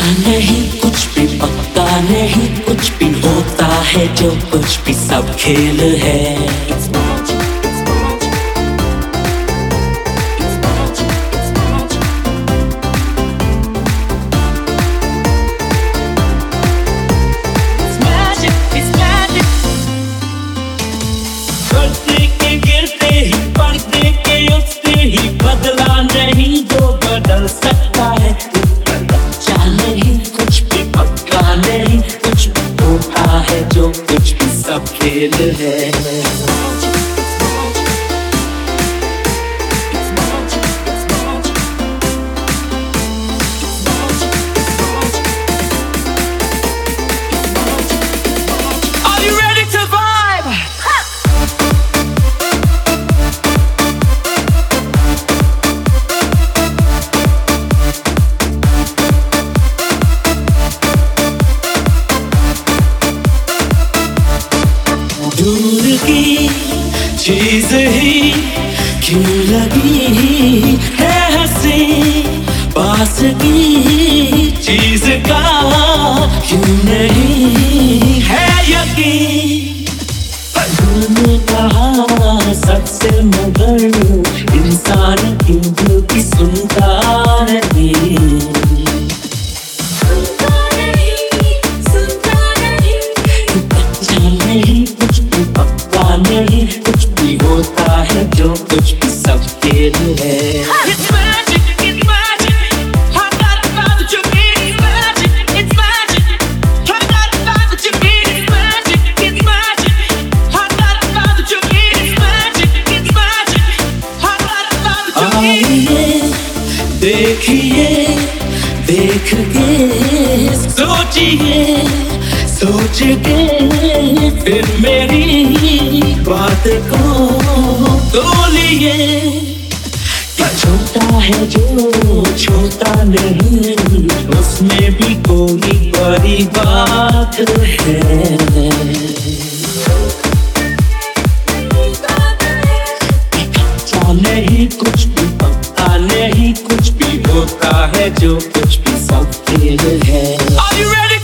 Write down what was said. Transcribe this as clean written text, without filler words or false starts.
नहीं कुछ भी पक्का नहीं, कुछ भी होता है जो कुछ भी सब खेल है। बढ़ते के गिरते ही, बढ़ते के उठते ही, बदला नहीं जो बदल सकता है। बच्चा नहीं कुछ भी पक्का नहीं, कुछ भी होता है जो कुछ भी सब खेल है। दूर की चीज ही क्यों लगी है हंसी, पास की चीज का क्यों नहीं है यकीन। तुमने कहा सबसे मगर इंसान क्यों दिल की सुनता नहीं। नहीं कुछ भी होता है जो कुछ भी सब खेल है। It's magic, it's magic. I gotta find what you mean. It's magic, it's magic. I gotta find what you mean. It's magic, it's magic. I gotta find what you mean. It's magic, it's magic. I gotta find what you mean. आइए देखिए देख के सोचिए सोच के फिर मेरी बात को तोलिए। क्या छोटा है जो छोटा नहीं, उसमें भी कोई बड़ी बात है। अच्छा नहीं कुछ भी पता नहीं, कुछ भी होता है जो कुछ भी सब खेल है। Are you ready?